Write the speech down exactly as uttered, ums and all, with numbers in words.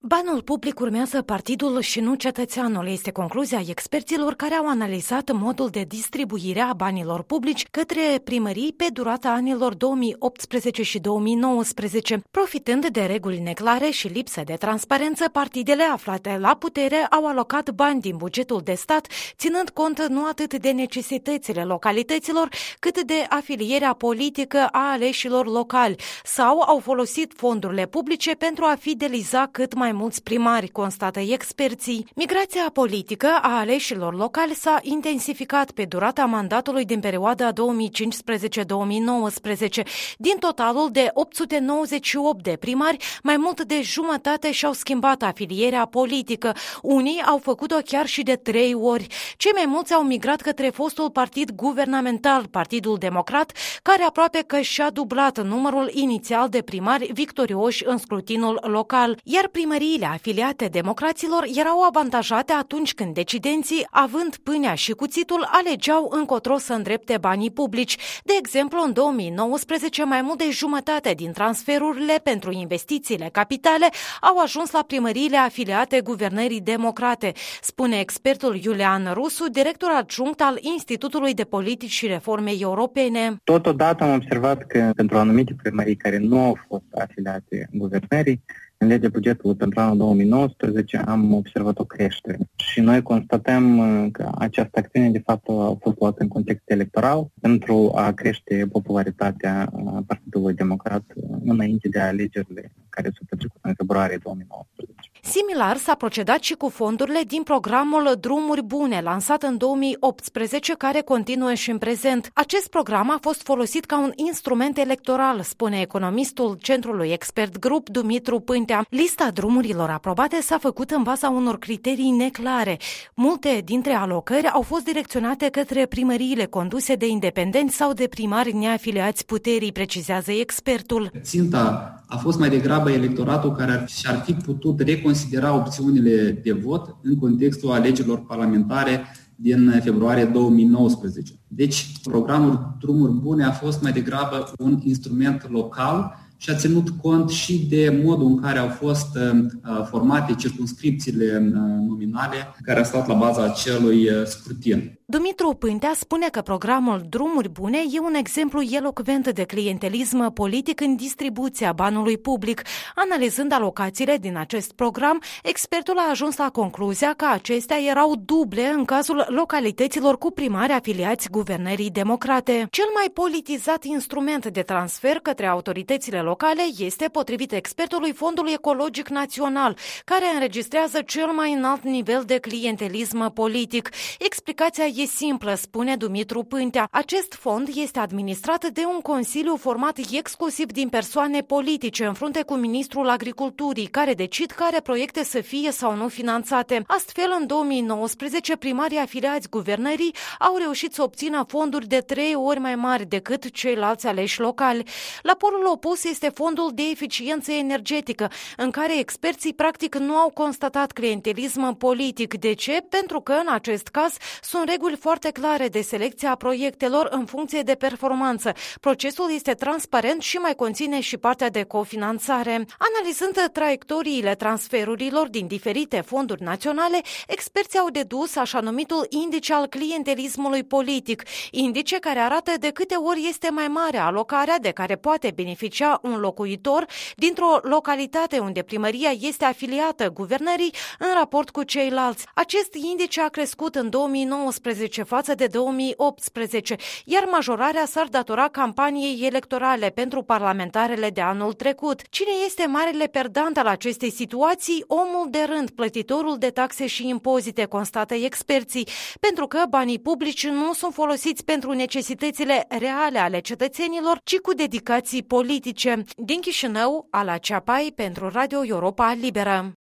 Banul public urmează partidul și nu cetățeanul, este concluzia experților care au analizat modul de distribuire a banilor publici către primării pe durata anilor două mii optsprezece și două mii nouăsprezece. Profitând de reguli neclare și lipsă de transparență, partidele aflate la putere au alocat bani din bugetul de stat, ținând cont nu atât de necesitățile localităților, cât de afilierea politică a aleșilor locali, sau au folosit fondurile publice pentru a fideliza cât mai mulți primari, constată experții. Migrația politică a aleșilor locali s-a intensificat pe durata mandatului din perioada două mii cincisprezece două mii nouăsprezece. Din totalul de opt sute nouăzeci și opt de primari, mai mult de jumătate și-au schimbat afilierea politică. Unii au făcut-o chiar și de trei ori. Cei mai mulți au migrat către fostul partid guvernamental, Partidul Democrat, care aproape că și-a dublat numărul inițial de primari victorioși în scrutinul local, iar primăriile afiliate democraților erau avantajate atunci când decidenții, având pâinea și cuțitul, alegeau încotro să îndrepte banii publici. De exemplu, în două mii nouăsprezece, mai mult de jumătate din transferurile pentru investițiile capitale au ajuns la primăriile afiliate guvernării democrate, spune expertul Iulian Rusu, director adjunct al Institutului de Politici și Reforme Europene. Totodată am observat că pentru anumite primării care nu au fost afiliate guvernării, în legea bugetului pentru anul două mii nouăsprezece am observat o creștere și noi constatăm că această acțiune de fapt a fost luată în context electoral pentru a crește popularitatea Partidului Democrat înainte de alegerile care s-au petrecut în februarie două mii nouăsprezece. Similar s-a procedat și cu fondurile din programul Drumuri Bune, lansat în două mii optsprezece, care continuă și în prezent. Acest program a fost folosit ca un instrument electoral, spune economistul Centrului Expert Group Dumitru Pântea. Lista drumurilor aprobate s-a făcut în baza unor criterii neclare. Multe dintre alocări au fost direcționate către primăriile conduse de independenți sau de primari neafiliați puterii, precizează expertul. Ținta a fost mai degrabă electoratul care și-ar fi putut reconsidera opțiunile de vot în contextul alegerilor parlamentare din februarie două mii nouăsprezece. Deci, programul Drumuri Bune a fost mai degrabă un instrument local și a ținut cont și de modul în care au fost formate circumscripțiile nominale care au stat la baza acelui scrutin. Dumitru Pântea spune că programul Drumuri Bune e un exemplu elocvent de clientelism politic în distribuția banului public. Analizând alocațiile din acest program, expertul a ajuns la concluzia că acestea erau duble în cazul localităților cu primari afiliați guvernării democrate. Cel mai politizat instrument de transfer către autoritățile locale este, potrivit expertului, Fondul Ecologic Național, care înregistrează cel mai înalt nivel de clientelism politic. Explicația e simplă, spune Dumitru Pântea. Acest fond este administrat de un consiliu format exclusiv din persoane politice, în frunte cu ministrul agriculturii, care decid care proiecte să fie sau nu finanțate. Astfel, în două mii nouăsprezece, primarii afiliați guvernării au reușit să obțină fonduri de trei ori mai mari decât ceilalți aleși locali. La polul opus este Fondul de Eficiență Energetică, în care experții practic nu au constatat clientelism politic. De ce? Pentru că, în acest caz, sunt reguli foarte clare de selecție a proiectelor în funcție de performanță. Procesul este transparent și mai conține și partea de cofinanțare. Analizând traiectoriile transferurilor din diferite fonduri naționale, experții au dedus așa numitul indice al clientelismului politic, indice care arată de câte ori este mai mare alocarea de care poate beneficia un locuitor dintr-o localitate unde primăria este afiliată guvernării în raport cu ceilalți. Acest indice a crescut în două mii nouăsprezece față de două mii optsprezece, iar majorarea s-ar datora campaniei electorale pentru parlamentarele de anul trecut. Cine este marele perdant al acestei situații? Omul de rând, plătitorul de taxe și impozite, constată experții, pentru că banii publici nu sunt folosiți pentru necesitățile reale ale cetățenilor, ci cu dedicații politice. Din Chișinău, Ala Ceapai pentru Radio Europa Liberă.